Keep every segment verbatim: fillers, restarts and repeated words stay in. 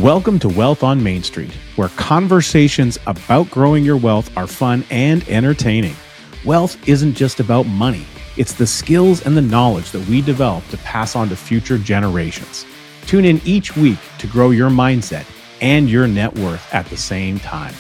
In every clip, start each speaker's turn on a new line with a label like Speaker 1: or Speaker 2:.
Speaker 1: Welcome to Wealth on Main Street, where conversations about growing your wealth are fun and entertaining. Wealth isn't just about money. It's the skills and the knowledge that we develop to pass on to future generations. Tune in each week to grow your mindset and your net worth at the same time.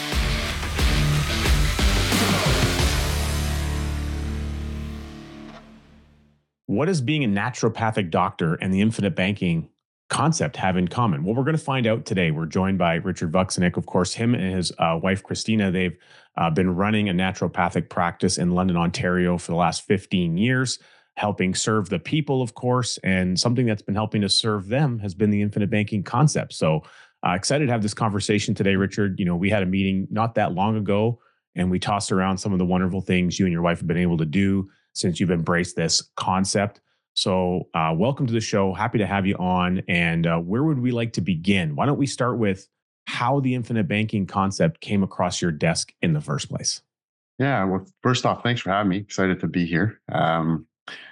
Speaker 1: What does being a naturopathic doctor and the infinite banking concept have in common? Well, we're going to find out today. We're joined by Richard Vucinic. Of course, him and his uh, wife, Christina, they've uh, been running a naturopathic practice in London, Ontario for the last fifteen years, helping serve the people, of course. And something that's been helping to serve them has been the infinite banking concept. So uh, excited to have this conversation today, Richard. You know, we had a meeting not that long ago, and we tossed around some of the wonderful things you and your wife have been able to do since you've embraced this concept. So uh, welcome to the show. Happy to have you on. And uh, where would we like to begin? Why don't we start with how the infinite banking concept came across your desk in the first place?
Speaker 2: Yeah, well, first off, thanks for having me. Excited to be here. Um,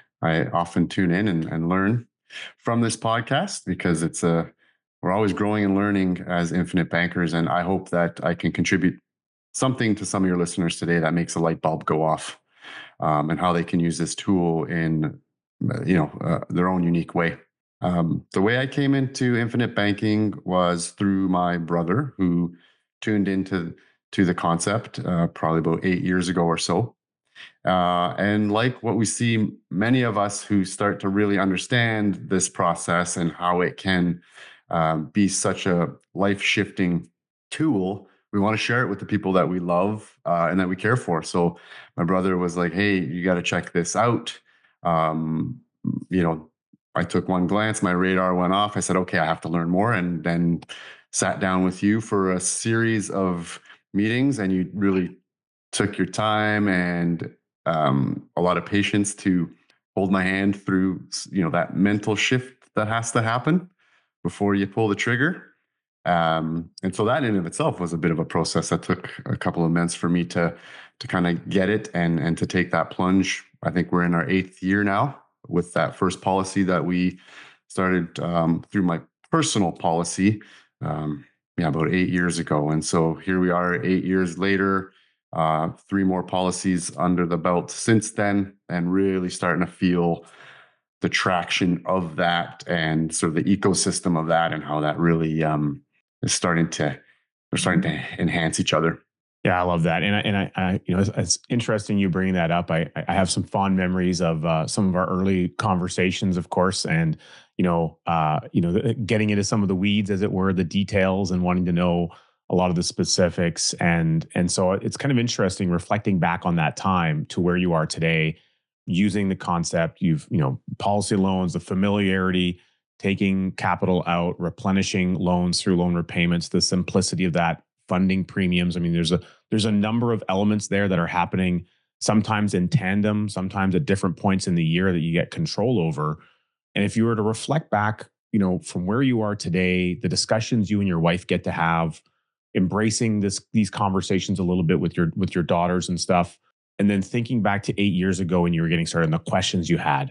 Speaker 2: I often tune in and, and learn from this podcast because it's a we're always growing and learning as infinite bankers, and I hope that I can contribute something to some of your listeners today that makes a light bulb go off, um, and how they can use this tool in you know uh, their own unique way. Um, the way I came into infinite banking was through my brother, who tuned into to the concept uh, probably about eight years ago or so. Uh, and like what we see, many of us who start to really understand this process and how it can um, be such a life-shifting tool, we want to share it with the people that we love uh, and that we care for. So my brother was like, "Hey, you got to check this out." Um, you know, I took one glance, my radar went off. I said, "Okay, I have to learn more," and then sat down with you for a series of meetings, and you really took your time and um, a lot of patience to hold my hand through, you know, that mental shift that has to happen before you pull the trigger. Um, and so that in and of itself was a bit of a process that took a couple of months for me to to kind of get it and and to take that plunge. I think we're in our eighth year now with that first policy that we started um, through my personal policy, um, yeah, about eight years ago. And so here we are, eight years later, uh, three more policies under the belt since then, and really starting to feel the traction of that and sort of the ecosystem of that and how that really um, is starting to they're starting to enhance each other.
Speaker 1: Yeah, I love that, and I, and I, I you know, it's, it's interesting you bringing that up. I, I have some fond memories of uh, some of our early conversations, of course, and you know, uh, you know, the, getting into some of the weeds, as it were, the details, and wanting to know a lot of the specifics, and and so it's kind of interesting reflecting back on that time to where you are today, using the concept. You've you know, policy loans, the familiarity, taking capital out, replenishing loans through loan repayments, the simplicity of that, funding premiums. I mean, there's a there's a number of elements there that are happening sometimes in tandem, sometimes at different points in the year that you get control over. And if you were to reflect back, you know, from where you are today, the discussions you and your wife get to have, embracing this these conversations a little bit with your with your daughters and stuff, and then thinking back to eight years ago when you were getting started and the questions you had,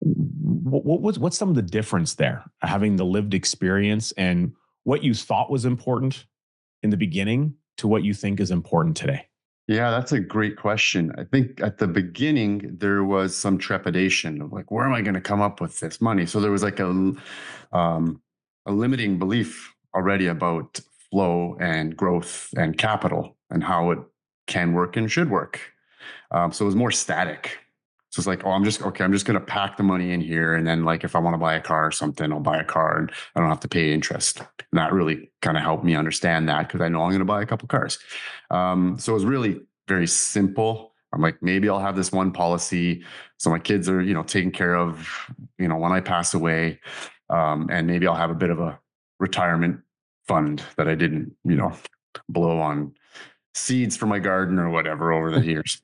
Speaker 1: what, what was what's some of the difference there, having the lived experience and what you thought was important in the beginning to what you think is important today?
Speaker 2: Yeah, that's a great question. I think at the beginning there was some trepidation of like, where am I going to come up with this money? So there was like a um, a limiting belief already about flow and growth and capital and how it can work and should work. Um, so it was more static. So it's like, oh, I'm just okay. I'm just going to pack the money in here, and then like if I want to buy a car or something, I'll buy a car, and I don't have to pay interest. And that really kind of helped me understand that because I know I'm going to buy a couple cars. Um, so it was really very simple. I'm like, maybe I'll have this one policy, so my kids are, you know, taken care of, you know, when I pass away, um, and maybe I'll have a bit of a retirement fund that I didn't, you know, blow on seeds for my garden or whatever over the years.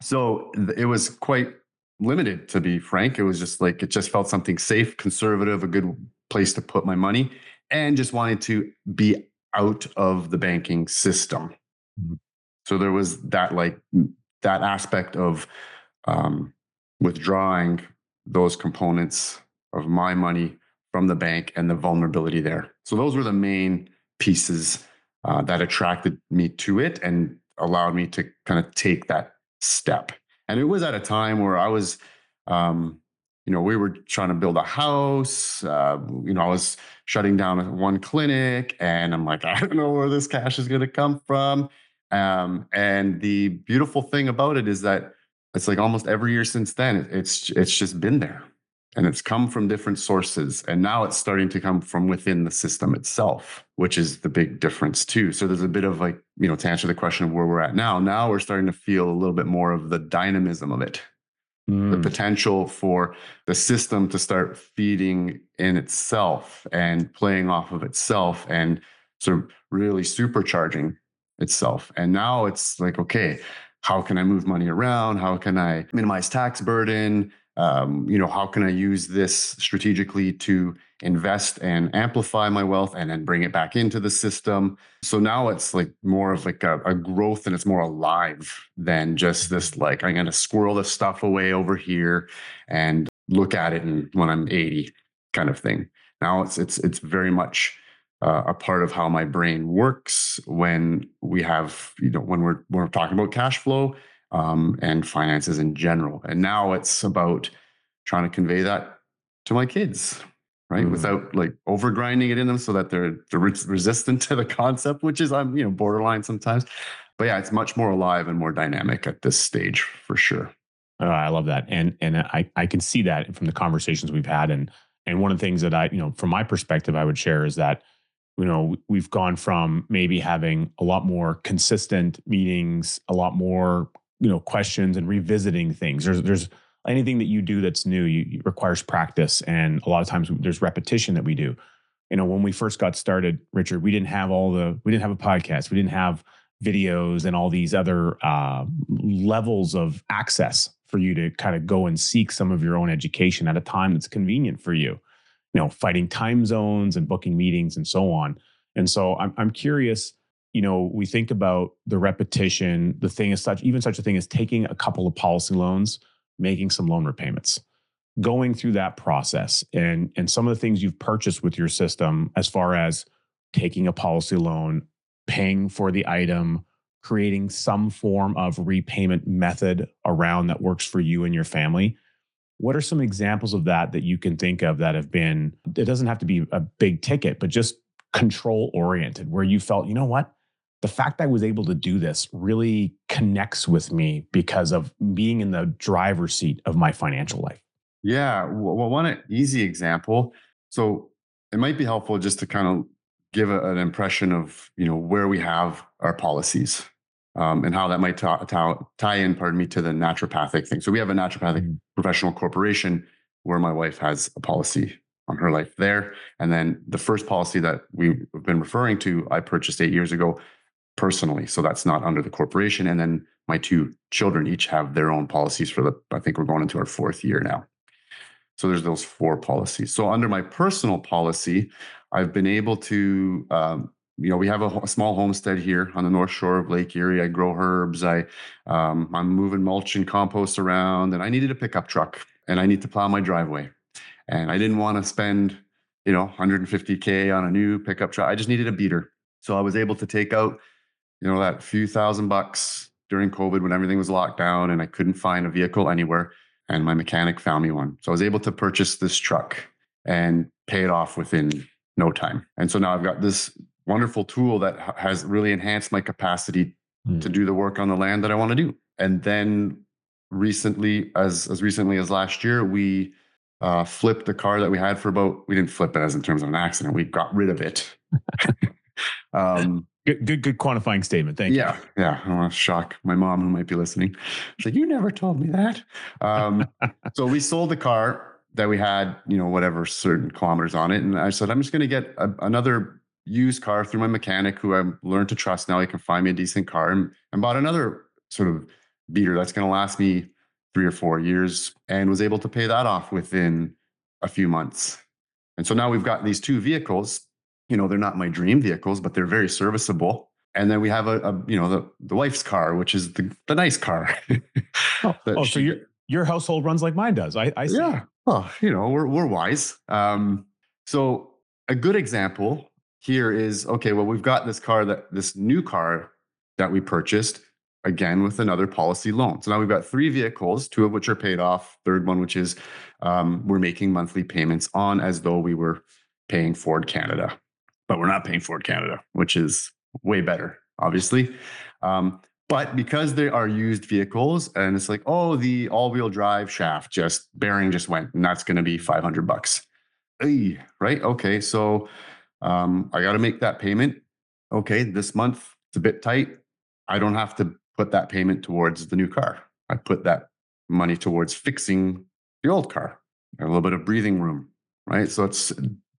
Speaker 2: So it was quite limited, to be frank. It was just like, it just felt something safe, conservative, a good place to put my money, and just wanted to be out of the banking system. Mm-hmm. So there was that, like that aspect of um, withdrawing those components of my money from the bank and the vulnerability there. So those were the main pieces uh, that attracted me to it and allowed me to kind of take that step. And it was at a time where I was, um, you know, we were trying to build a house. Uh, you know, I was shutting down one clinic, and I'm like, I don't know where this cash is going to come from. Um, and the beautiful thing about it is that it's like almost every year since then, it's it's just been there, and it's come from different sources, and now it's starting to come from within the system itself, which is the big difference too. So there's a bit of like, you know, to answer the question of where we're at now, now we're starting to feel a little bit more of the dynamism of it, the
Speaker 1: Mm.
Speaker 2: potential for the system to start feeding in itself and playing off of itself and sort of really supercharging itself. And now it's like, okay, how can I move money around? How can I minimize tax burden? Um, you know, how can I use this strategically to invest and amplify my wealth and then bring it back into the system? So now it's like more of like a, a growth, and it's more alive than just this, like, I'm going to squirrel this stuff away over here and look at it and when I'm eighty kind of thing. Now it's, it's, it's very much uh, a part of how my brain works when we have, you know, when we're, when we're talking about cash flow um, and finances in general. And now it's about trying to convey that to my kids, right?
Speaker 1: Mm.
Speaker 2: Without like over grinding it in them so that they're, they're resistant to the concept, which is, I'm, you know, borderline sometimes. But yeah, it's much more alive and more dynamic at this stage for sure.
Speaker 1: Oh, I love that. And and I I can see that from the conversations we've had. And and one of the things that I, you know, from my perspective, I would share is that, you know, we've gone from maybe having a lot more consistent meetings, a lot more, you know, questions and revisiting things. There's there's anything that you do that's new, you, it requires practice. And a lot of times there's repetition that we do. You know, when we first got started, Richard, we didn't have all the, we didn't have a podcast. We didn't have videos and all these other uh, levels of access for you to kind of go and seek some of your own education at a time that's convenient for you. You know, fighting time zones and booking meetings and so on. And so I'm I'm curious. You know, we think about the repetition. The thing is such, even such a thing as taking a couple of policy loans, making some loan repayments, going through that process, and and some of the things you've purchased with your system, as far as taking a policy loan, paying for the item, creating some form of repayment method around that works for you and your family. What are some examples of that that you can think of that have been, it doesn't have to be a big ticket, but just control oriented, where you felt, you know what? The fact that I was able to do this really connects with me because of being in the driver's seat of my financial life.
Speaker 2: Yeah. Well, one easy example. So it might be helpful just to kind of give a, an impression of, you know, where we have our policies um, and how that might ta- ta- tie in, pardon me, to the naturopathic thing. So we have a naturopathic mm-hmm. professional corporation where my wife has a policy on her life there. And then the first policy that we've been referring to, I purchased eight years ago personally. So that's not under the corporation. And then my two children each have their own policies for the, I think we're going into our fourth year now. So there's those four policies. So under my personal policy, I've been able to, um, you know, we have a, a small homestead here on the North Shore of Lake Erie. I grow herbs. I, um, I'm moving mulch and compost around, and I needed a pickup truck, and I need to plow my driveway. And I didn't want to spend, you know, one hundred fifty K on a new pickup truck. I just needed a beater. So I was able to take out, you know, that few thousand bucks during COVID when everything was locked down and I couldn't find a vehicle anywhere. And my mechanic found me one. So I was able to purchase this truck and pay it off within no time. And so now I've got this wonderful tool that has really enhanced my capacity mm. to do the work on the land that I want to do. And then recently, as, as recently as last year, we uh, flipped the car that we had for about, we didn't flip it as in terms of an accident. We got rid of it. um,
Speaker 1: Good, good, good quantifying statement. Thank
Speaker 2: yeah,
Speaker 1: you.
Speaker 2: Yeah, I want to shock my mom who might be listening. She's like, "You never told me that." Um, so we sold the car that we had, you know, whatever certain kilometers on it, and I said, "I'm just going to get a, another used car through my mechanic, who I've learned to trust now. He can find me a decent car," and, and bought another sort of beater that's going to last me three or four years, and was able to pay that off within a few months. And so now we've got these two vehicles. You know, they're not my dream vehicles, but they're very serviceable. And then we have a, a you know, the, the wife's car, which is the, the nice car.
Speaker 1: oh, oh she, so your your household runs like mine does. I, I see.
Speaker 2: Yeah. Well, you know, we're we're wise. Um, so a good example here is, okay, well, we've got this car that this new car that we purchased again with another policy loan. So now we've got three vehicles, two of which are paid off, third one, which is um, we're making monthly payments on as though we were paying Ford Canada, but we're not paying Ford Canada, which is way better, obviously. Um, but because they are used vehicles and it's like, oh, the all-wheel drive shaft just bearing just went, and that's going to be five hundred bucks. Hey, right? Okay, so um, I got to make that payment. Okay, this month it's a bit tight. I don't have to put that payment towards the new car. I put that money towards fixing the old car. A little bit of breathing room, right? So it's,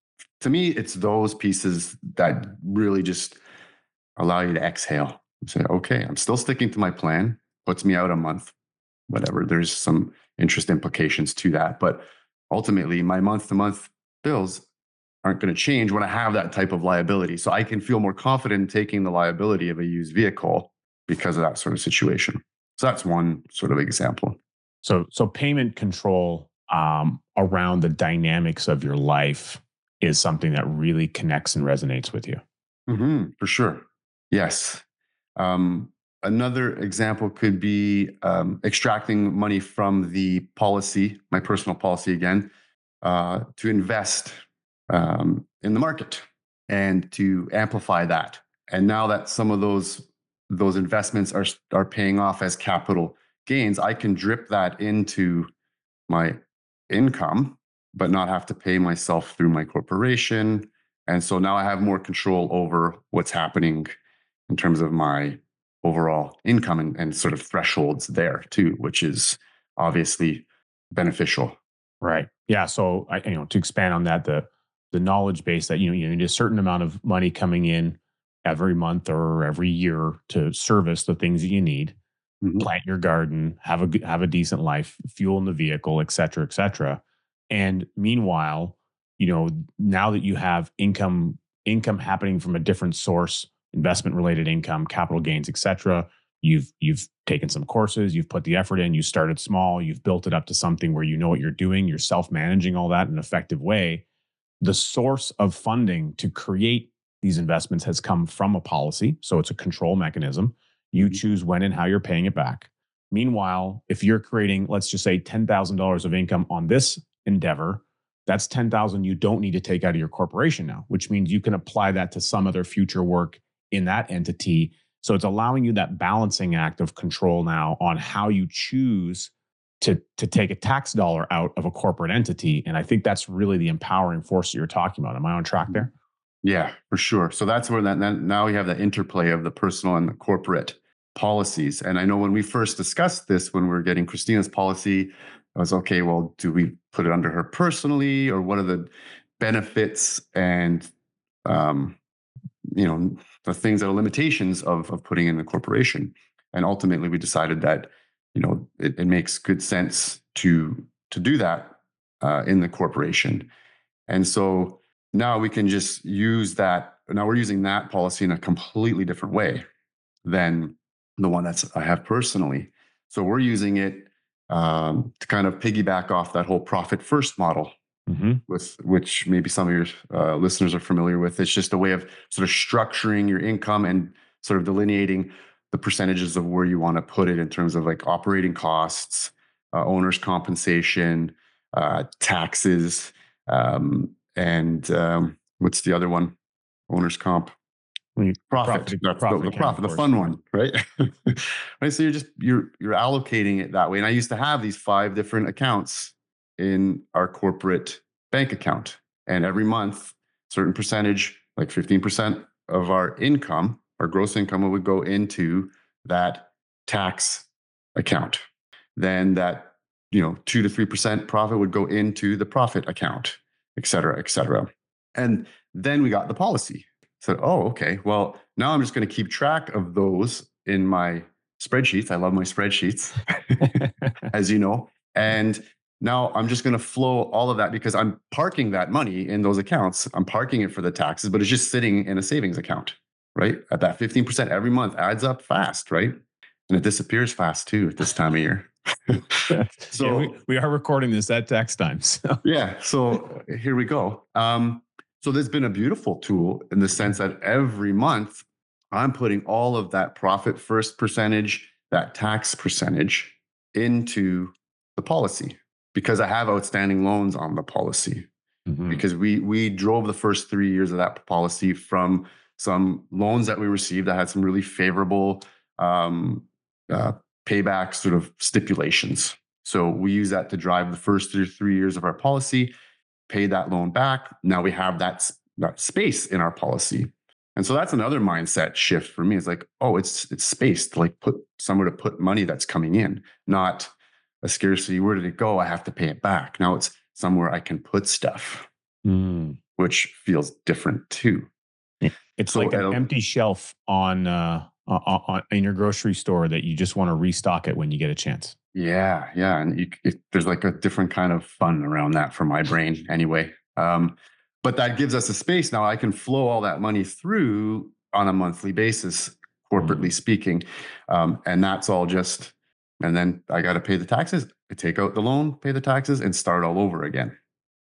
Speaker 2: to me, it's those pieces that really just allow you to exhale and say, okay, I'm still sticking to my plan. Puts me out a month, whatever. There's some interest implications to that. But ultimately, my month to month bills aren't going to change when I have that type of liability. So I can feel more confident in taking the liability of a used vehicle because of that sort of situation. So that's one sort of example.
Speaker 1: So, so payment control um, around the dynamics of your life is something that really connects and resonates with you.
Speaker 2: Mm-hmm, for sure. Yes. Um, another example could be um, extracting money from the policy, my personal policy again, uh, to invest um, in the market and to amplify that. And now that some of those those investments are are paying off as capital gains, I can drip that into my income, but not have to pay myself through my corporation. And so now I have more control over what's happening in terms of my overall income and, and sort of thresholds there too, which is obviously beneficial.
Speaker 1: Right. Yeah. So I, you know, to expand on that, the the knowledge base that you know you need a certain amount of money coming in every month or every year to service the things that you need,
Speaker 2: Mhm.
Speaker 1: plant your garden, have a good- have a decent life, fuel in the vehicle, et cetera, et cetera. And meanwhile, you know, now that you have income income happening from a different source, investment related income, capital gains, et cetera. You've you've taken some courses, you've put the effort in, you started small, you've built it up to something where you know what you're doing, you're self managing all that in an effective way. The source of funding to create these investments has come from a policy. So it's a control mechanism. You
Speaker 2: Mhm.
Speaker 1: choose when and how you're paying it back. Meanwhile, if you're creating, let's just say ten thousand dollars of income on this endeavor, that's ten thousand you don't need to take out of your corporation now, which means you can apply that to some other future work in that entity. So it's allowing you that balancing act of control now on how you choose to to take a tax dollar out of a corporate entity. And I think that's really the empowering force that you're talking about. Am I on track there?
Speaker 2: Yeah, for sure. So that's where that, that now we have the interplay of the personal and the corporate policies. And I know when we first discussed this, when we were getting Christina's policy, I was okay. Well, do we put it under her personally, or what are the benefits and um, you know the things that are limitations of of putting in the corporation? And ultimately, we decided that you know it, it makes good sense to to do that uh, in the corporation. And so now we can just use that. Now we're using that policy in a completely different way than the one that's I have personally. So we're using it um, to kind of piggyback off that whole profit first model,
Speaker 1: Mm-hmm.
Speaker 2: with which maybe some of your uh, listeners are familiar with. It's just a way of sort of structuring your income and sort of delineating the percentages of where you want to put it in terms of like operating costs, uh, owner's compensation, uh, taxes, um, and um, what's the other one? Owner's comp. Profit.
Speaker 1: Profit,
Speaker 2: That's the,
Speaker 1: profit
Speaker 2: the
Speaker 1: account,
Speaker 2: profit,
Speaker 1: of
Speaker 2: the
Speaker 1: course.
Speaker 2: fun one, right? Right. So you're just you're you're allocating it that way. And I used to have these five different accounts in our corporate bank account. And every month, certain percentage, like fifteen percent of our income, our gross income would go into that tax account. Then that, you know, two to three percent profit would go into the profit account, et cetera, et cetera. And then we got the policy. So, oh, okay. Well, now I'm just going to keep track of those in my spreadsheets. I love my spreadsheets, as you know. And now I'm just going to flow all of that because I'm parking that money in those accounts. I'm parking it for the taxes, but it's just sitting in a savings account, right? At that fifteen percent every month adds up fast, right? And it disappears fast too at this time of year.
Speaker 1: So yeah, we, we are recording this at tax time. So.
Speaker 2: Yeah. So here we go. Um, So there's been a beautiful tool in the sense that every month I'm putting all of that profit first percentage, that tax percentage into the policy because I have outstanding loans on the policy.
Speaker 1: Mm-hmm.
Speaker 2: Because we we drove the first three years of that policy from some loans that we received that had some really favorable um, uh, payback sort of stipulations. So we use that to drive the first three, three years of our policy, pay that loan back. Now we have that, that space in our policy. And so that's another mindset shift for me. It's like, oh, it's it's space to like put somewhere to put money that's coming in, not a scarcity. Where did it go? I have to pay it back. Now it's somewhere I can put stuff. Mm. Which feels different too.
Speaker 1: It's so like an empty shelf on, uh, on, on in your grocery store that you just want to restock it when you get a chance.
Speaker 2: Yeah, yeah, and you, it, there's like a different kind of fun around that for my brain, anyway. Um, but that gives us a space now. I can flow all that money through on a monthly basis, corporately mm. speaking, um, and that's all just. And then I got to pay the taxes. I take out the loan, pay the taxes, and start all over again.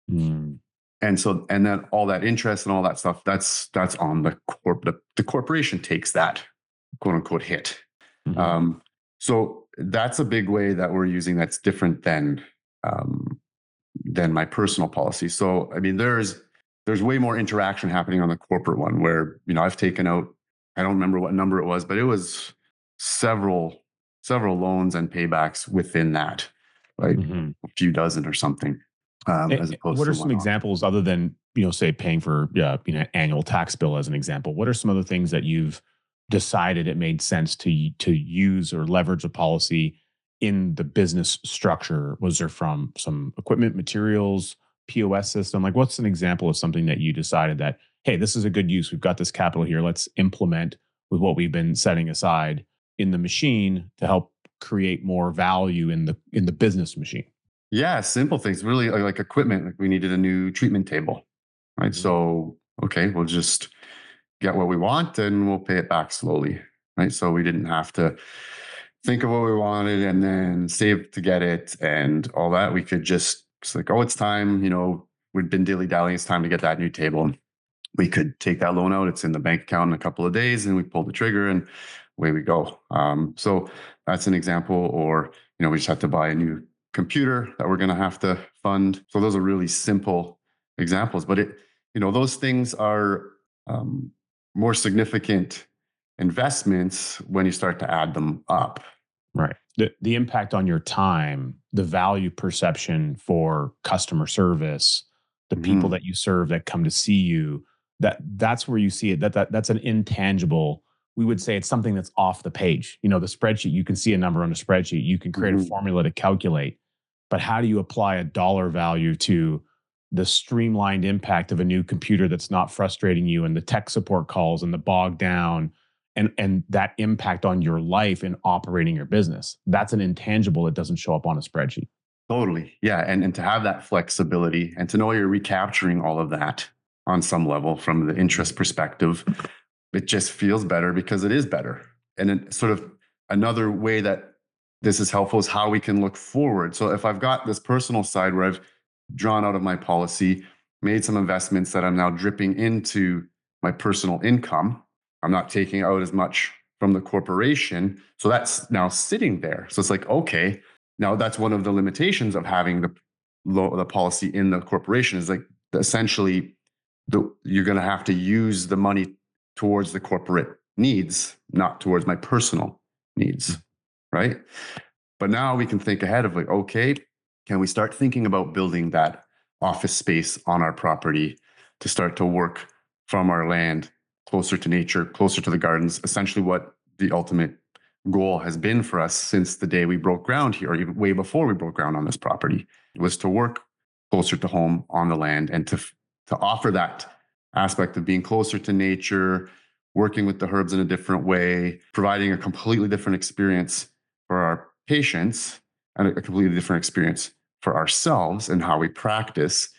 Speaker 2: Mm. And so, and then all that interest and all that stuff, that's that's on the corp. The, the corporation takes that quote unquote hit. Mm-hmm. Um, so that's a big way that we're using that's different than um, than my personal policy. So I mean, there's there's way more interaction happening on the corporate one where you know I've taken out. I don't remember what number it was, but it was several several loans and paybacks within that, like mm-hmm. a few dozen or something.
Speaker 1: Um, as opposed what are to some examples other than, you know, say paying for uh, you know, annual tax bill as an example? What are some other things that you've decided it made sense to to use or leverage a policy in the business structure? Was there from some equipment, materials, P O S system? Like, what's an example of something that you decided that, hey, this is a good use. We've got this capital here. Let's implement with what we've been setting aside in the machine to help create more value in the in the business machine.
Speaker 2: Yeah, simple things, really like, like equipment. Like we needed a new treatment table, right? Mm-hmm. So, okay, we'll just get what we want and we'll pay it back slowly, right? So we didn't have to think of what we wanted and then save to get it and all that. We could just, it's like, oh, it's time, you know, we'd been dilly-dallying, it's time to get that new table. We could take that loan out. It's in the bank account in a couple of days and we pull the trigger and away we go. Um, so that's an example. Or, you know, we just have to buy a new computer that we're going to have to fund. So those are really simple examples, but it, you know, those things are um, more significant investments when you start to add them up.
Speaker 1: Right. The the impact on your time, the value perception for customer service, the mm-hmm. people that you serve that come to see you, that that's where you see it. That that that's an intangible. We would say it's something that's off the page. You know, the spreadsheet, you can see a number on a spreadsheet. You can create mm-hmm. a formula to calculate. But how do you apply a dollar value to the streamlined impact of a new computer that's not frustrating you and the tech support calls and the bog down and, and that impact on your life in operating your business? That's an intangible that doesn't show up on a spreadsheet.
Speaker 2: Totally. Yeah. And, and to have that flexibility and to know you're recapturing all of that on some level from the interest perspective, it just feels better because it is better. And then sort of another way that this is helpful is how we can look forward. So if I've got this personal side where I've drawn out of my policy, made some investments that I'm now dripping into my personal income, I'm not taking out as much from the corporation. So that's now sitting there. So it's like, okay, now that's one of the limitations of having the the policy in the corporation is like essentially the, you're going to have to use the money towards the corporate needs, not towards my personal needs. Right. But now we can think ahead of like, okay, can we start thinking about building that office space on our property to start to work from our land closer to nature, closer to the gardens, essentially what the ultimate goal has been for us since the day we broke ground here, or even way before we broke ground on this property, was to work closer to home on the land and to, to offer that aspect of being closer to nature, working with the herbs in a different way, providing a completely different experience for our patients and a completely different experience for ourselves and how we practice.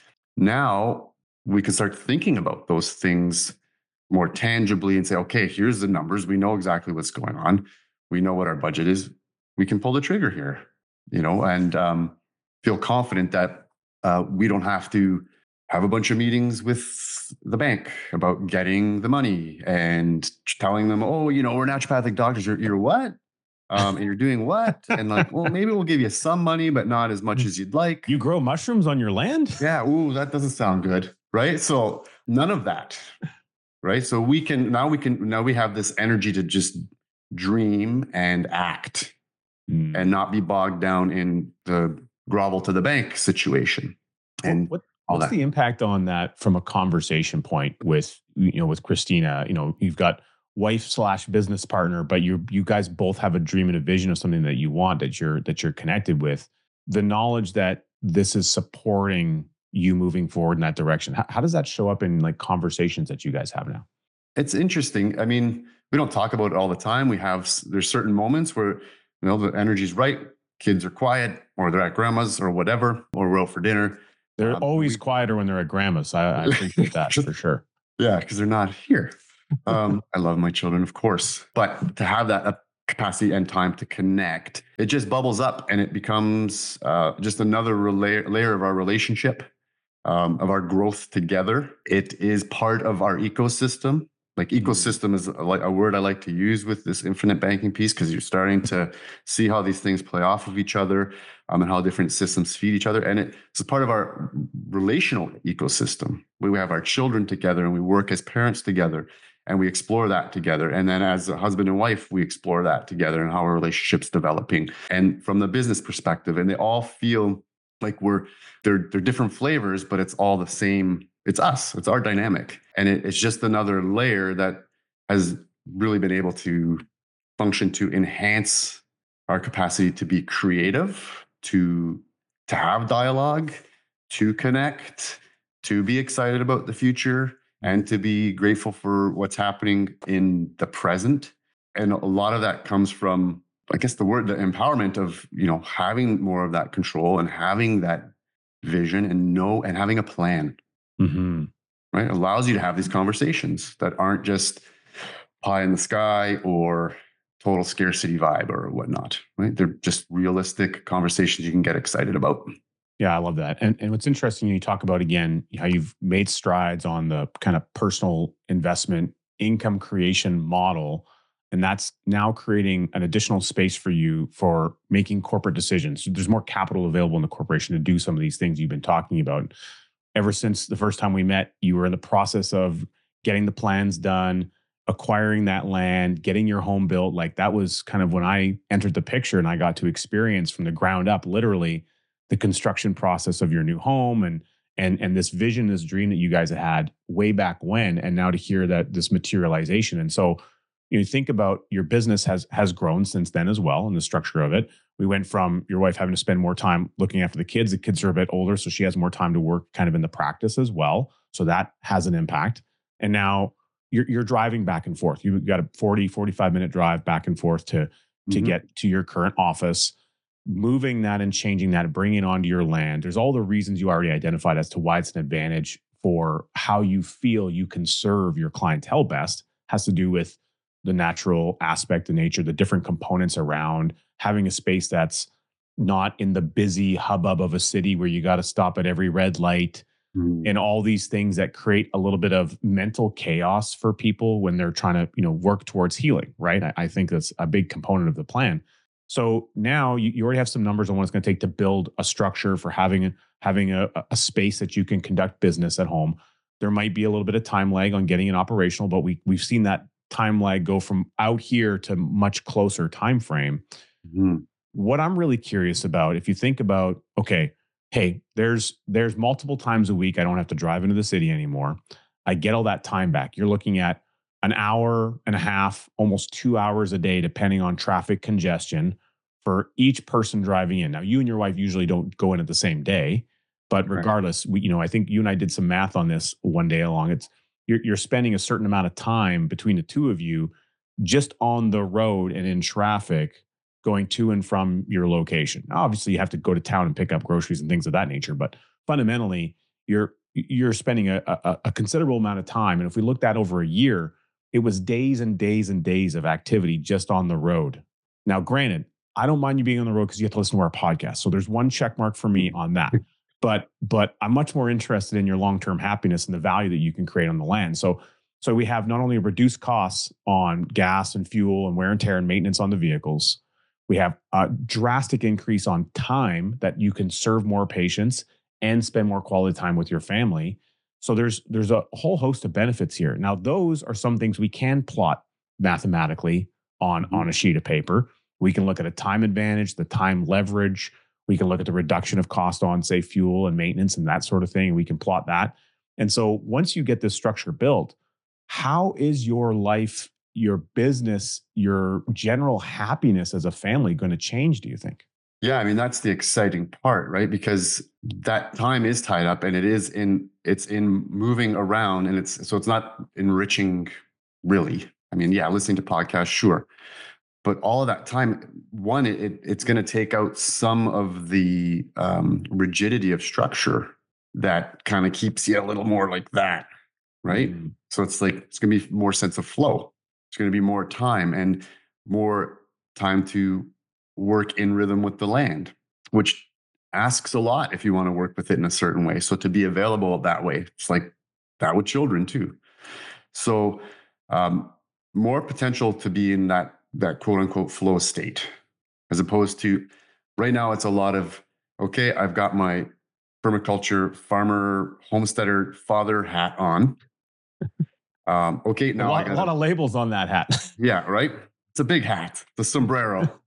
Speaker 2: Now we can start thinking about those things more tangibly and say, okay, here's the numbers. We know exactly what's going on. We know what our budget is. We can pull the trigger here, you know, and um, feel confident that uh, we don't have to have a bunch of meetings with the bank about getting the money and telling them, oh, you know, we're naturopathic doctors. You're, you're what? Um, and you're doing what? And like, well, maybe we'll give you some money, but not as much as you'd like.
Speaker 1: You grow mushrooms on your land?
Speaker 2: Yeah. Ooh, that doesn't sound good. Right. So none of that. Right. So we can, now we can, now we have this energy to just dream and act
Speaker 1: Mm.
Speaker 2: and not be bogged down in the grovel to the bank situation. And
Speaker 1: what,
Speaker 2: all
Speaker 1: what's
Speaker 2: that.
Speaker 1: the impact on that from a conversation point with, you know, with Christina? You know, you've got wife slash business partner, but you you guys both have a dream and a vision of something that you want, that you're that you're connected with. The knowledge that this is supporting you moving forward in that direction. How, how does that show up in like conversations that you guys have now?
Speaker 2: It's interesting. I mean, we don't talk about it all the time. We have, there's certain moments where, you know, the energy's right. Kids are quiet, or they're at grandma's or whatever, or we're out for dinner.
Speaker 1: They're
Speaker 2: Um,
Speaker 1: always
Speaker 2: we-
Speaker 1: quieter when they're at grandma's. I, I appreciate that for sure.
Speaker 2: Yeah, because they're not here. Um, I love my children, of course, but to have that uh, capacity and time to connect, it just bubbles up and it becomes uh, just another layer, layer of our relationship, um, of our growth together. It is part of our ecosystem. Like ecosystem is a, like a word I like to use with this infinite banking piece, because you're starting to see how these things play off of each other, um, and how different systems feed each other. And it, it's part of our relational ecosystem. We have our children together and we work as parents together and we explore that together. And then as a husband and wife, we explore that together and how our relationship's developing. And from the business perspective, and they all feel like we're, they're, they're different flavors, but it's all the same. It's us, it's our dynamic. And it, it's just another layer that has really been able to function to enhance our capacity to be creative, to, to have dialogue, to connect, to be excited about the future, and to be grateful for what's happening in the present. And a lot of that comes from, I guess, the word, the empowerment of, you know, having more of that control and having that vision and know and having a plan.
Speaker 1: Mm-hmm.
Speaker 2: Right? It allows you to have these conversations that aren't just pie in the sky or total scarcity vibe or whatnot. Right? They're just realistic conversations you can get excited about.
Speaker 1: Yeah, I love that. And and what's interesting, you talk about again how you've made strides on the kind of personal investment income creation model, and that's now creating an additional space for you for making corporate decisions. So there's more capital available in the corporation to do some of these things you've been talking about. Ever since the first time we met, you were in the process of getting the plans done, acquiring that land, getting your home built. Like that was kind of when I entered the picture and I got to experience from the ground up, literally, the construction process of your new home and and and this vision, this dream that you guys had had way back when, and now to hear that this materialization. And so, you know, think about your business has has grown since then as well, and the structure of it. We went from your wife having to spend more time looking after the kids. The kids are a bit older, so she has more time to work kind of in the practice as well. So that has an impact. And now you're you're driving back and forth. You've got a forty, forty-five minute drive back and forth to to
Speaker 2: Mhm.
Speaker 1: get to your current office. Moving that and changing that, bringing it onto your land. There's all the reasons you already identified as to why it's an advantage for how you feel you can serve your clientele best. Has to do with the natural aspect, the nature, the different components around having a space that's not in the busy hubbub of a city where you got to stop at every red light
Speaker 2: Mhm.
Speaker 1: and all these things that create a little bit of mental chaos for people when they're trying to, you know, work towards healing, right? I, I think that's a big component of the plan. So now you, you already have some numbers on what it's going to take to build a structure for having having a, a space that you can conduct business at home. There might be a little bit of time lag on getting it operational, but we we've seen that time lag go from out here to much closer time frame.
Speaker 2: Mhm.
Speaker 1: What I'm really curious about, if you think about, okay, hey, there's there's multiple times a week I don't have to drive into the city anymore. I get all that time back. You're looking at an hour and a half, almost two hours a day, depending on traffic congestion for each person driving in. Now, you and your wife usually don't go in at the same day, but
Speaker 2: Right.
Speaker 1: regardless, we, you know, I think you and I did some math on this one day along. It's you're, you're spending a certain amount of time between the two of you just on the road and in traffic going to and from your location. Now, obviously, you have to go to town and pick up groceries and things of that nature, but fundamentally, you're you're spending a, a, a considerable amount of time. And if we looked at over a year, it was days and days and days of activity just on the road. Now, granted, I don't mind you being on the road because you have to listen to our podcast. So there's one check mark for me on that. but but I'm much more interested in your long-term happiness and the value that you can create on the land. So so we have not only reduced costs on gas and fuel and wear and tear and maintenance on the vehicles, we have a drastic increase on time that you can serve more patients and spend more quality time with your family. So there's there's a whole host of benefits here. Now, those are some things we can plot mathematically on,
Speaker 2: Mhm.
Speaker 1: on a sheet of paper. We can look at a time advantage, the time leverage. We can look at the reduction of cost on, say, fuel and maintenance and that sort of thing. And we can plot that. And so once you get this structure built, how is your life, your business, your general happiness as a family going to change, do you think?
Speaker 2: Yeah, I mean that's the exciting part, right? Because that time is tied up and it is in it's in moving around and it's so it's not enriching really. I mean, yeah, listening to podcasts, sure. But all of that time, one, it, it- it's going to take out some of the um, rigidity of structure that kind of keeps you a little more like that, right?
Speaker 1: Mm,
Speaker 2: So it's like it's going to be more sense of flow. It's going to be more time and more time to work in rhythm with the land, which asks a lot if you want to work with it in a certain way. So to be available that way, it's like that with children too. So um, more potential to be in that that quote unquote flow state, as opposed to right now it's a lot of okay, I've got my permaculture farmer homesteader father hat on. Um, okay,
Speaker 1: a
Speaker 2: now I
Speaker 1: lot, a lot
Speaker 2: gotta
Speaker 1: of labels on that hat.
Speaker 2: yeah, right. It's a big hat, the sombrero.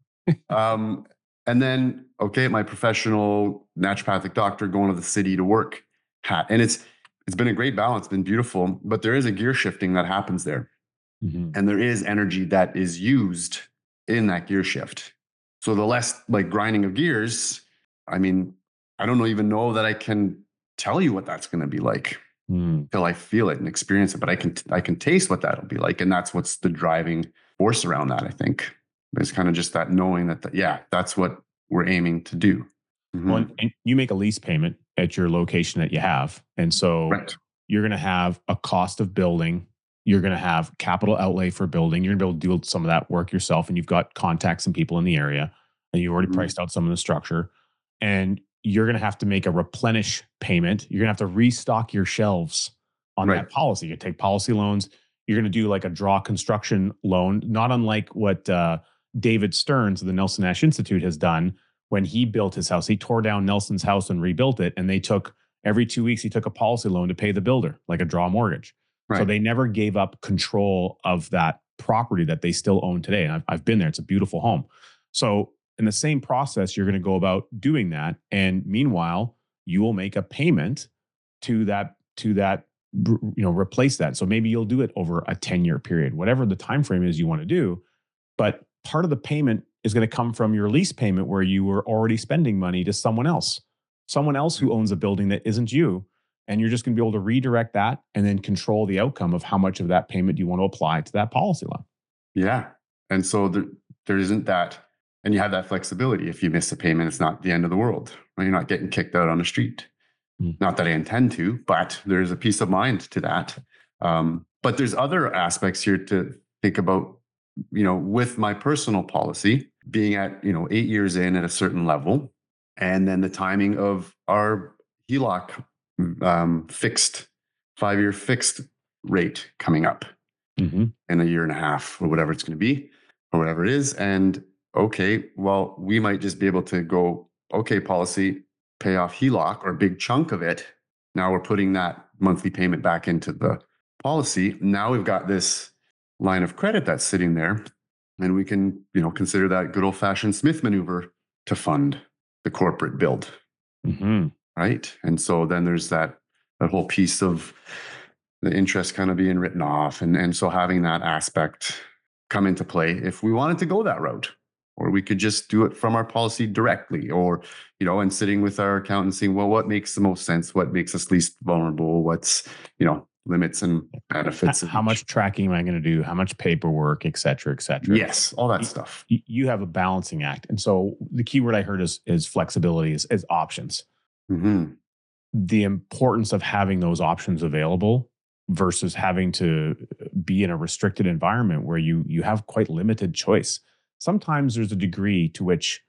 Speaker 2: Um, and then okay, my professional naturopathic doctor going to the city to work hat, and it's it's been a great balance, been beautiful, but there is a gear shifting that happens there.
Speaker 1: Mhm.
Speaker 2: And there is energy that is used in that gear shift. So the less like grinding of gears, I mean, I don't even know that I can tell you what that's going to be like
Speaker 1: Mm.
Speaker 2: till I feel it and experience it, but I can I can taste what that'll be like, and that's what's the driving force around that. I think it's kind of just that knowing that, that yeah, that's what we're aiming to do.
Speaker 1: Well,
Speaker 2: Mhm.
Speaker 1: and, and you make a lease payment at your location that you have. And so
Speaker 2: Right.
Speaker 1: you're going to have a cost of building. You're going to have capital outlay for building. You're going to be able to do some of that work yourself. And you've got contacts and people in the area. And you already
Speaker 2: Mhm.
Speaker 1: priced out some of the structure. And you're going to have to make a replenish payment. You're going to have to restock your shelves on
Speaker 2: Right.
Speaker 1: that policy. You take policy loans. You're going to do like a draw construction loan, not unlike what uh, David Stearns of the Nelson Nash Institute has done when he built his house. He tore down Nelson's house and rebuilt it. And they took every two weeks, he took a policy loan to pay the builder, like a draw mortgage. So
Speaker 2: Right.
Speaker 1: they never gave up control of that property that they still own today. And I've, I've been there. It's a beautiful home. So in the same process, you're going to go about doing that. And meanwhile, you will make a payment to that, to that, you know, replace that. So maybe you'll do it over a ten year period, whatever the time frame is you want to do. But part of the payment is going to come from your lease payment where you were already spending money to someone else, someone else who owns a building that isn't you. And you're just going to be able to redirect that and then control the outcome of how much of that payment you want to apply to that policy loan.
Speaker 2: Yeah. And so there, there isn't that, and you have that flexibility. If you miss a payment, it's not the end of the world. Right? You're not getting kicked out on the street.
Speaker 1: Mm.
Speaker 2: Not that I intend to, but there's a peace of mind to that. Um, but there's other aspects here to think about, you know, with my personal policy being at, you know, eight years in at a certain level, and then the timing of our H E L O C um, fixed, five year fixed rate coming up
Speaker 1: Mm-hmm.
Speaker 2: in a year and a half or whatever it's going to be or whatever it is. And okay, well, we might just be able to go, okay, policy, pay off H E L O C or a big chunk of it. Now we're putting that monthly payment back into the policy. Now we've got this line of credit that's sitting there. And we can, you know, consider that good old fashioned Smith maneuver to fund the corporate build.
Speaker 1: Mm-hmm.
Speaker 2: Right. And so then there's that that whole piece of the interest kind of being written off. And, and so having that aspect come into play if we wanted to go that route, or we could just do it from our policy directly, or, you know, and sitting with our accountant saying, well, what makes the most sense? What makes us least vulnerable? What's, you know, limits and benefits of
Speaker 1: How
Speaker 2: each.
Speaker 1: much tracking am I going to do? How much paperwork, et cetera, et cetera.
Speaker 2: Yes, all that stuff.
Speaker 1: You, you have a balancing act. And so the key word I heard is, is flexibility, is, is options.
Speaker 2: Mm-hmm.
Speaker 1: The importance of having those options available versus having to be in a restricted environment where you you have quite limited choice. Sometimes there's a degree to which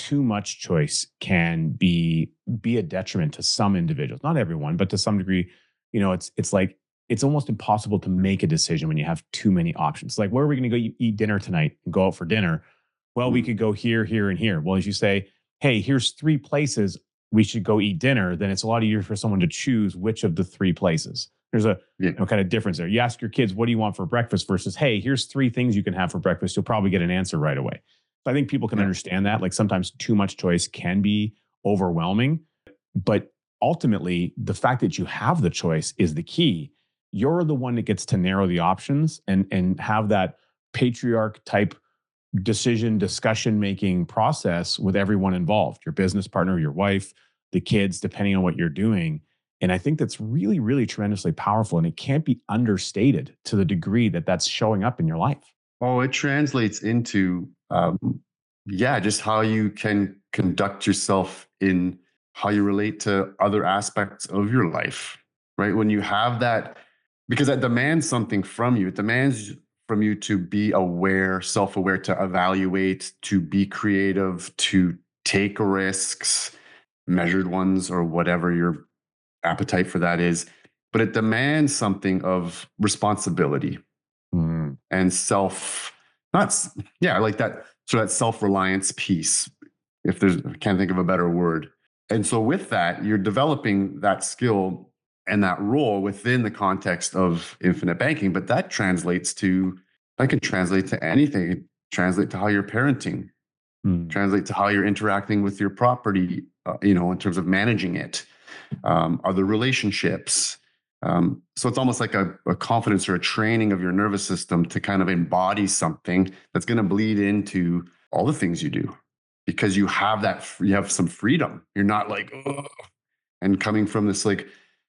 Speaker 1: too much choice can be be a detriment to some individuals, not everyone, but to some degree. You know, it's it's like it's almost impossible to make a decision when you have too many options. Like, where are we going to go eat, eat dinner tonight and go out for dinner? Well, we
Speaker 2: Mm.
Speaker 1: could go here, here, and here. Well, as you say, hey, here's three places we should go eat dinner, then it's a lot easier for someone to choose which of the three places. There's a
Speaker 2: Yeah.
Speaker 1: you know, kind of difference there. You ask your kids, what do you want for breakfast versus, hey, here's three things you can have for breakfast. You'll probably get an answer right away. So I think people can
Speaker 2: Yeah.
Speaker 1: understand that. Like sometimes too much choice can be overwhelming, but ultimately the fact that you have the choice is the key. You're the one that gets to narrow the options and and have that patriarch type decision discussion making process with everyone involved, your business partner, your wife, the kids, depending on what you're doing. And I think that's really, really tremendously powerful. And it can't be understated to the degree that that's showing up in your life.
Speaker 2: Oh, it translates into, um, yeah, just how you can conduct yourself in how you relate to other aspects of your life, right? When you have that, because that demands something from you. It demands from you to be aware, self aware, to evaluate, to be creative, to take risks, measured ones, or whatever your appetite for that is. But it demands something of responsibility
Speaker 1: Mm.
Speaker 2: and self, not s- yeah, like that. So that self-reliance piece, if there's, I can't think of a better word. And so with that, you're developing that skill and that role within the context of infinite banking. But that translates to, that can translate to anything. It translate to how you're parenting,
Speaker 1: Mm.
Speaker 2: translate to how you're interacting with your property, uh, you know, in terms of managing it, um, other relationships. Um, so it's almost like a, a confidence or a training of your nervous system to kind of embody something that's going to bleed into all the things you do, because you have that, you have some freedom. You're not like, ugh, and coming from this like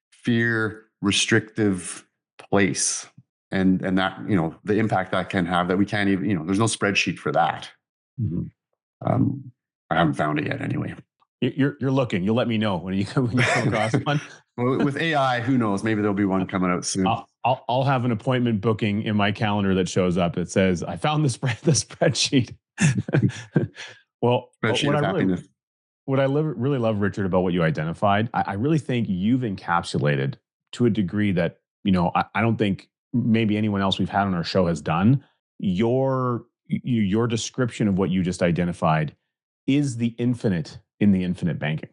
Speaker 2: fear restrictive place. And, and that, you know, the impact that can have that we can't even, you know, there's no spreadsheet for that.
Speaker 1: Mhm.
Speaker 2: Um, I haven't found it yet anyway.
Speaker 1: You- You're you're looking. You'll let me know when you come when you come across one.
Speaker 2: Well, with A I, who knows? Maybe there'll be one coming out soon.
Speaker 1: I'll, I'll I'll have an appointment booking in my calendar that shows up that says I found the spread the spreadsheet. Well,
Speaker 2: Spreadsheet
Speaker 1: what I
Speaker 2: of
Speaker 1: really
Speaker 2: happiness.
Speaker 1: what I live, really love, Richard, about what you identified, I, I really think you've encapsulated to a degree that you know I, I don't think maybe anyone else we've had on our show has done. Your y- your description of what you just identified is the infinite in the infinite banking.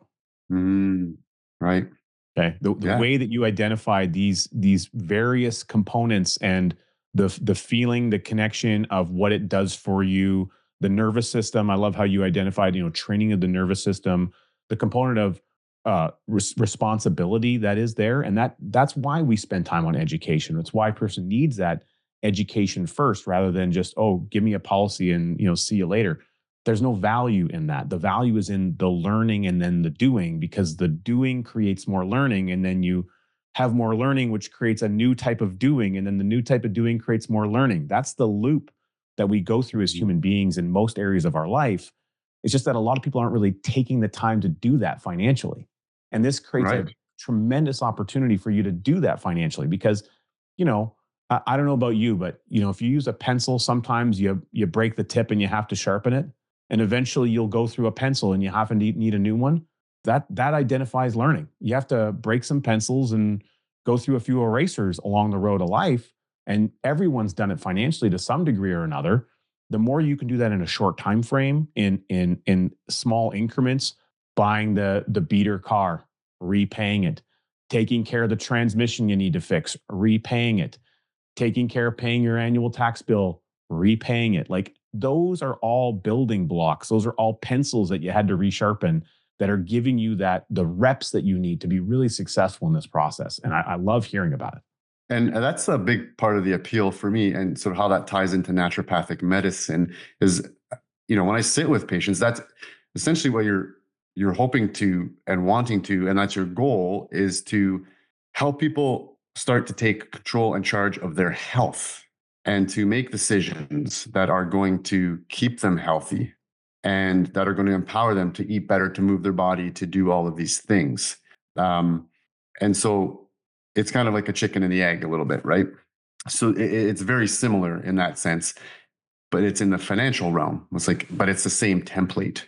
Speaker 2: Mm, right.
Speaker 1: Okay. The, the
Speaker 2: Yeah.
Speaker 1: way that you identify these these various components and the the feeling, the connection of what it does for you, the nervous system. I love how you identified, you know, training of the nervous system, the component of uh, res- responsibility that is there, and that that's why we spend time on education. That's why a person needs that education first, rather than just oh, give me a policy and you know, see you later. There's no value in that. The value is in the learning and then the doing, because the doing creates more learning. And then you have more learning, which creates a new type of doing. And then the new type of doing creates more learning. That's the loop that we go through as
Speaker 2: Mhm.
Speaker 1: human beings in most areas of our life. It's just that a lot of people aren't really taking the time to do that financially. And this creates a
Speaker 2: Right.
Speaker 1: tremendous opportunity for you to do that financially because, you know, I, I don't know about you, but you know, if you use a pencil, sometimes you you break the tip and you have to sharpen it, and eventually you'll go through a pencil and you happen to need a new one. That that identifies learning. You have to break some pencils and go through a few erasers along the road of life, and everyone's done it financially to some degree or another. The more you can do that in a short time frame, in in in small increments, buying the the beater car, repaying it, taking care of the transmission you need to fix, repaying it, taking care of paying your annual tax bill, repaying it. Like those are all building blocks. Those are all pencils that you had to resharpen that are giving you that the reps that you need to be really successful in this process. And I, I love hearing about it.
Speaker 2: And uh, that's a big part of the appeal for me, and sort of how that ties into naturopathic medicine is, you know, when I sit with patients, that's essentially what you're you're hoping to and wanting to, and that's your goal, is to help people start to take control and charge of their health and to make decisions that are going to keep them healthy and that are going to empower them to eat better, to move their body, to do all of these things. Um, and so it's kind of like a chicken and the egg a little bit, right? So it, it's very similar in that sense, but it's in the financial realm. It's like, but it's the same template.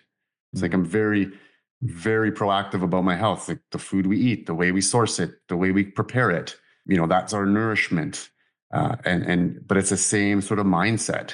Speaker 2: It's like I'm very, very proactive about my health, like the food we eat, the way we source it, the way we prepare it. You know, that's our nourishment. Uh, and and but it's the same sort of mindset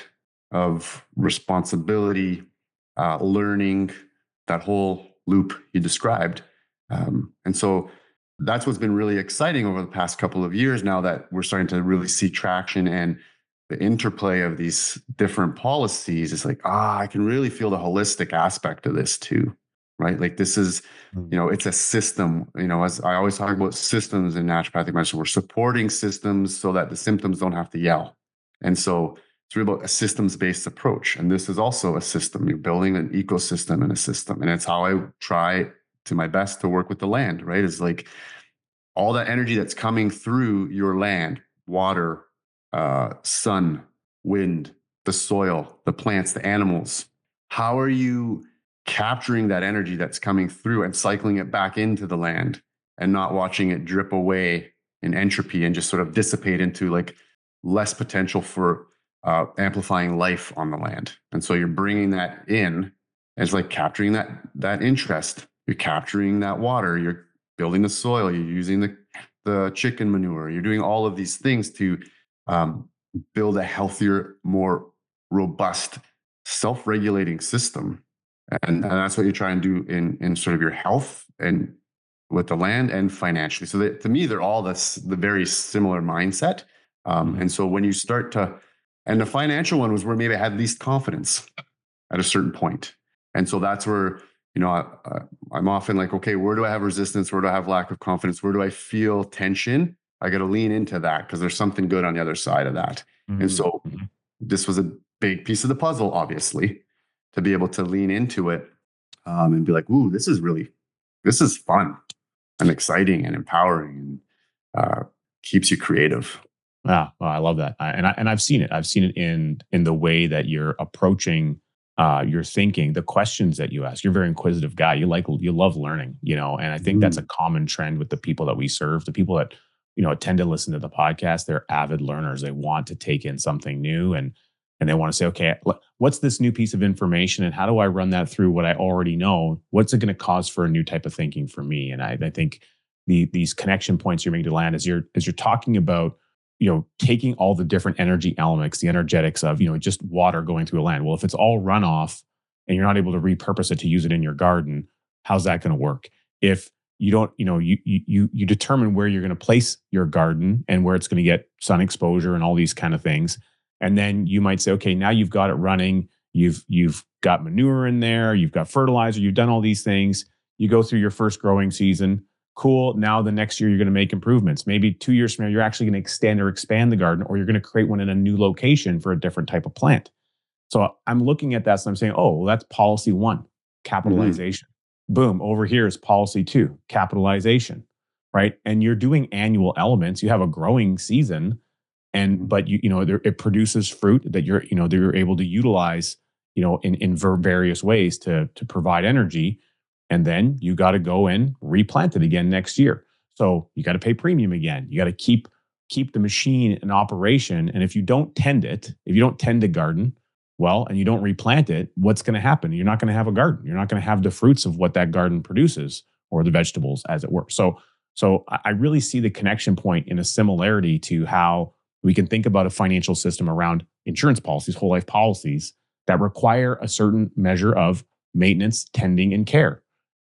Speaker 2: of responsibility, uh, learning, that whole loop you described. Um, and so that's what's been really exciting over the past couple of years now that we're starting to really see traction and the interplay of these different policies. It's like, ah, I can really feel the holistic aspect of this too, right? Like this is,
Speaker 1: Mm.
Speaker 2: you know, it's a system, you know, as I always talk about systems in naturopathic medicine, we're supporting systems so that the symptoms don't have to yell. And so it's really about a systems-based approach. And this is also a system. You're building an ecosystem in a system. And it's how I try to my best to work with the land, right? It's like all that energy that's coming through your land, water, uh, sun, wind, the soil, the plants, the animals. How are you capturing that energy that's coming through and cycling it back into the land and not watching it drip away in entropy and just sort of dissipate into like less potential for uh, amplifying life on the land? And so you're bringing that in as like capturing that that interest. You're capturing that water. You're building the soil. You're using the the chicken manure. You're doing all of these things to um, build a healthier, more robust, self-regulating system. And, and that's what you try and do in in sort of your health and with the land and financially. So that, to me, they're all this the very similar mindset. Um,
Speaker 1: Mhm.
Speaker 2: and so when you start to, and the financial one was where maybe I had least confidence at a certain point. And so that's where, you know, I, I'm often like, okay, where do I have resistance? Where do I have lack of confidence? Where do I feel tension? I got to lean into that because there's something good on the other side of that. And
Speaker 1: Mhm.
Speaker 2: so
Speaker 1: Mhm.
Speaker 2: this was a big piece of the puzzle, obviously, to be able to lean into it um, and be like, ooh, this is really, this is fun and exciting and empowering and uh, keeps you creative.
Speaker 1: Yeah, well, I love that, I, and I and I've seen it. I've seen it in in the way that you're approaching uh, your thinking, the questions that you ask. You're a very inquisitive guy. You like you love learning, you know, and I think that's a
Speaker 2: Mm.
Speaker 1: common trend with the people that we serve. The people that you know tend to listen to the podcast, they're avid learners. They want to take in something new, and and they want to say, okay, l- what's this new piece of information, and how do I run that through what I already know? What's it going to cause for a new type of thinking for me? And I, I think the these connection points you're making to land as you're as you're talking about you know, taking all the different energy elements, the energetics of, you know, just water going through a land. Well, if it's all runoff and you're not able to repurpose it to use it in your garden, how's that going to work? If you don't, you know, you you you determine where you're going to place your garden and where it's going to get sun exposure and all these kind of things. And then you might say, okay, now you've got it running. You've you've got manure in there, you've got fertilizer, you've done all these things. You go through your first growing season. Cool. Now the next year you're going to make improvements. Maybe two years from now, you're actually going to extend or expand the garden, or you're going to create one in a new location for a different type of plant. So I'm looking at that and I'm saying, oh, well, that's policy one,
Speaker 2: Mhm.
Speaker 1: capitalization. Boom, over here is policy two, capitalization, right? And you're doing annual elements. You have a growing season, and
Speaker 2: Mhm.
Speaker 1: but you you know there, it produces fruit that you're you know that you're able to utilize you know in in ver- various ways to to provide energy, and then you got to go and replant it again next year. So you got to pay premium again. You got to keep keep the machine in operation. And if you don't tend it, if you don't tend the garden well and you don't replant it, what's going to happen? You're not going to have a garden. You're not going to have the fruits of what that garden produces or the vegetables, as it were. So so I I really see the connection point in a similarity to how we can think about a financial system around insurance policies, whole life policies that require a certain measure of maintenance, tending, and care.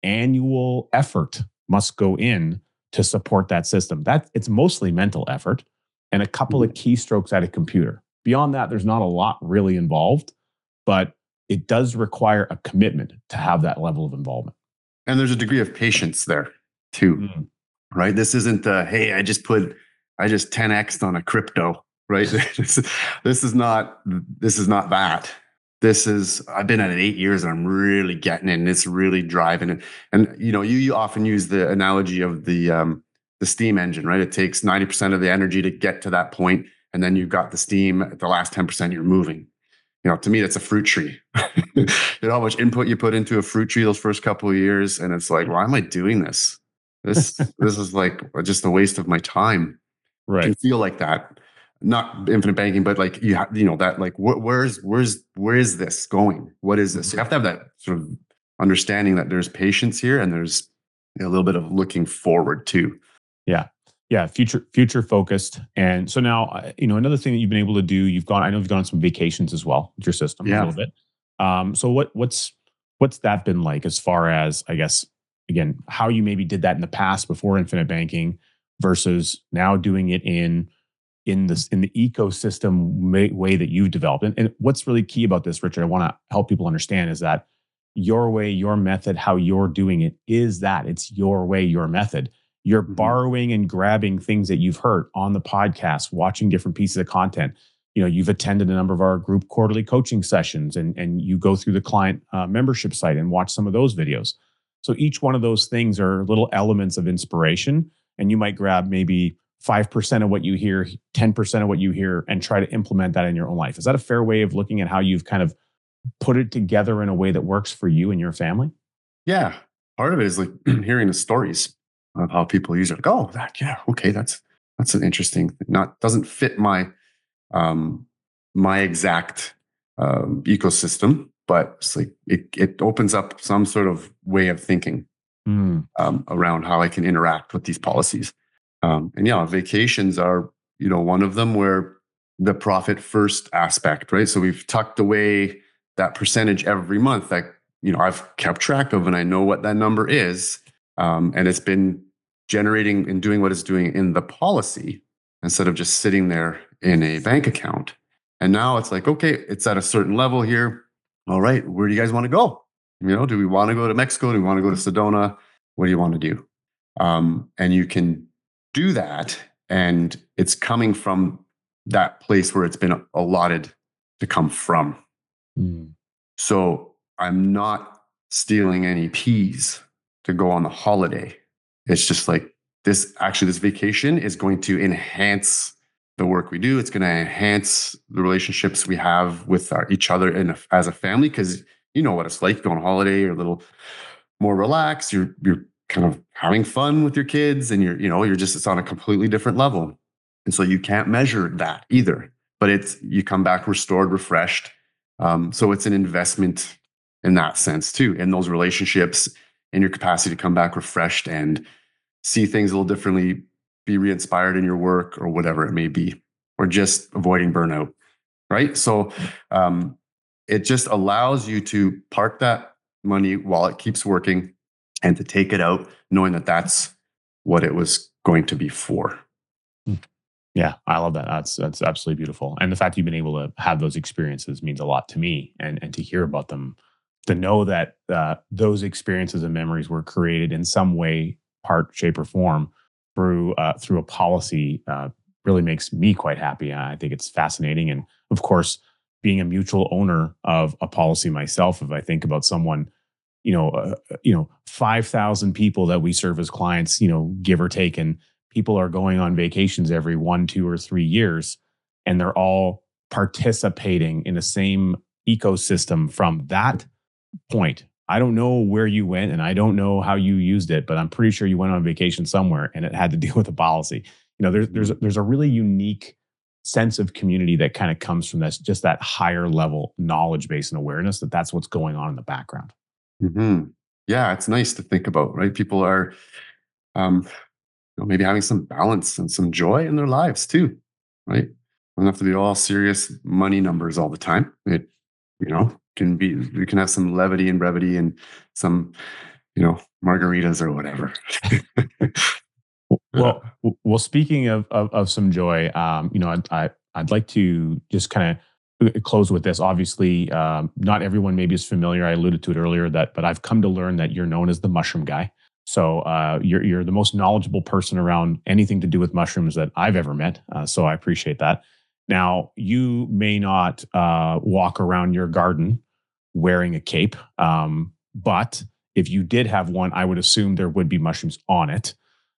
Speaker 1: Annual effort must go in to support that system. That it's mostly mental effort and a couple of
Speaker 2: Mhm.
Speaker 1: keystrokes at a computer. Beyond that, there's not a lot really involved, but it does require a commitment to have that level of involvement.
Speaker 2: And there's a degree of patience there too,
Speaker 1: Mm.
Speaker 2: right? This isn't, uh, hey, I just put, I just ten X'd on a crypto, right? this, this is not, this is not that. This is, I've been at it eight years and I'm really getting it and it's really driving it. And, you know, you, you often use the analogy of the, um, the steam engine, right? It takes ninety percent of the energy to get to that point, and then you've got the steam at the last ten percent you're moving. You know, to me, that's a fruit tree. You know how much input you put into a fruit tree those first couple of years, and it's like, why am I doing this? This this is like just a waste of my time. It can
Speaker 1: Right.
Speaker 2: feel like that. Not infinite banking, but like you have, you know, that like wh- where's where's where is this going? What is this? You have to have that sort of understanding that there's patience here and there's a little bit of looking forward too.
Speaker 1: Yeah. Yeah. Future, future focused. And so now, uh, you know, another thing that you've been able to do, you've gone, I know you've gone on some vacations as well with your system a
Speaker 2: Yeah.
Speaker 1: little bit. Um, so what, what's, what's that been like as far as, I guess, again, how you maybe did that in the past before infinite banking versus now doing it in, in this, in the ecosystem ma- way that you've developed. And, and what's really key about this, Richard, I want to help people understand is that your way, your method, how you're doing it is that it's your way, your method. You're
Speaker 2: Mhm.
Speaker 1: borrowing and grabbing things that you've heard on the podcast, watching different pieces of content. You know, you've attended a number of our group quarterly coaching sessions, and and you go through the client uh, membership site and watch some of those videos. So each one of those things are little elements of inspiration, and you might grab maybe five percent of what you hear, ten percent of what you hear, and try to implement that in your own life. Is that a fair way of looking at how you've kind of put it together in a way that works for you and your family?
Speaker 2: Yeah. Part of it is like hearing the stories of how people use it. Like, oh, that, yeah, okay, that's that's an interesting thing. Not doesn't fit my um my exact um ecosystem, but it's like it it opens up some sort of way of thinking
Speaker 1: Mm,
Speaker 2: um around how I can interact with these policies. Um and yeah, vacations are, you know, one of them where the profit first aspect, right? So we've tucked away that percentage every month that, you know, I've kept track of and I know what that number is. Um, and it's been generating and doing what it's doing in the policy instead of just sitting there in a bank account. And now it's like, okay, it's at a certain level here. All right, where do you guys want to go? You know, do we want to go to Mexico? Do we want to go to Sedona? What do you want to do? Um, and you can do that. And it's coming from that place where it's been allotted to come from.
Speaker 1: mm,
Speaker 2: So I'm not stealing any peas to go on the holiday. It's just like this actually, this vacation is going to enhance the work we do. It's going to enhance the relationships we have with our, each other in a, as a family. Cause you know what it's like going on holiday. You're a little more relaxed. You're, you're kind of having fun with your kids and you're, you know, you're just, it's on a completely different level. And so you can't measure that either, but it's, you come back restored, refreshed. Um, so it's an investment in that sense too, in those relationships, in your capacity to come back refreshed and see things a little differently, be re-inspired in your work or whatever it may be, or just avoiding burnout. Right. So um, it just allows you to park that money while it keeps working and to take it out, knowing that that's what it was going to be for.
Speaker 1: mm. Yeah, I love that. That's that's absolutely beautiful. And the fact you've been able to have those experiences means a lot to me, and and to hear about them, to know that uh, those experiences and memories were created in some way, part, shape, or form through uh, through a policy uh, really makes me quite happy. I think it's fascinating, and of course, being a mutual owner of a policy myself, if I think about someone, you know, uh, uh, you know, five thousand people that we serve as clients, you know, give or take, and people are going on vacations every one, two, or three years, and they're all participating in the same ecosystem from that point. I don't know where you went and I don't know how you used it, but I'm pretty sure you went on vacation somewhere and it had to deal with a policy. You know, there's there's there's a really unique sense of community that kind of comes from this, just that higher level knowledge base and awareness that that's what's going on in the background.
Speaker 2: Mm-hmm. Yeah, it's nice to think about, right? People are um, you know, maybe having some balance and some joy in their lives too, right? Doesn't have to be all serious money numbers all the time. It, you know, can be, you can have some levity and brevity and some, you know, margaritas or whatever. Yeah.
Speaker 1: Well, w- well. Speaking of of, of some joy, um, you know, I'd, I I'd like to just kind of close with this. Obviously, um, not everyone maybe is familiar. I alluded to it earlier that, but I've come to learn that you're known as the mushroom guy. So uh, you're you're the most knowledgeable person around anything to do with mushrooms that I've ever met. Uh, so I appreciate that. Now, you may not uh, walk around your garden wearing a cape, um, but if you did have one, I would assume there would be mushrooms on it.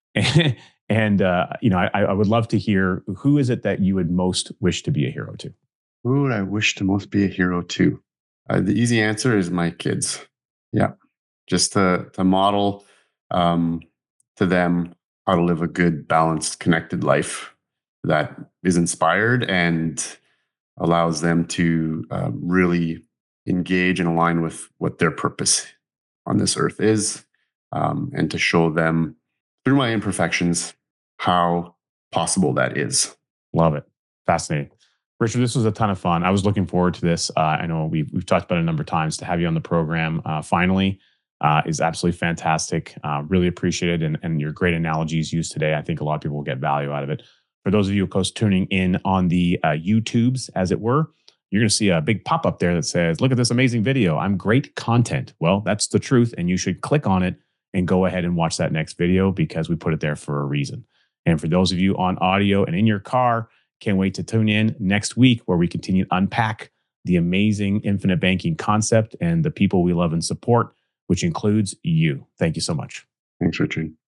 Speaker 1: And uh, you know, I, I would love to hear, who is it that you would most wish to be a hero to?
Speaker 2: Who would I wish to most be a hero to? Uh, the easy answer is my kids. Yeah, just to to model um, to them how to live a good, balanced, connected life that is inspired and allows them to um, really engage and align with what their purpose on this earth is, um, and to show them through my imperfections how possible that is.
Speaker 1: Love it. Fascinating. Richard, this was a ton of fun. I was looking forward to this. Uh, I know we've, we've talked about it a number of times. To have you on the program uh, finally uh, is absolutely fantastic. Uh, really appreciate it. And, and your great analogies used today. I think a lot of people will get value out of it. For those of you, of course, tuning in on the uh, YouTubes, as it were, you're going to see a big pop up there that says, look at this amazing video. I'm great content. Well, that's the truth. And you should click on it and go ahead and watch that next video because we put it there for a reason. And for those of you on audio and in your car, can't wait to tune in next week where we continue to unpack the amazing infinite banking concept and the people we love and support, which includes you. Thank you so much.
Speaker 2: Thanks, Richard.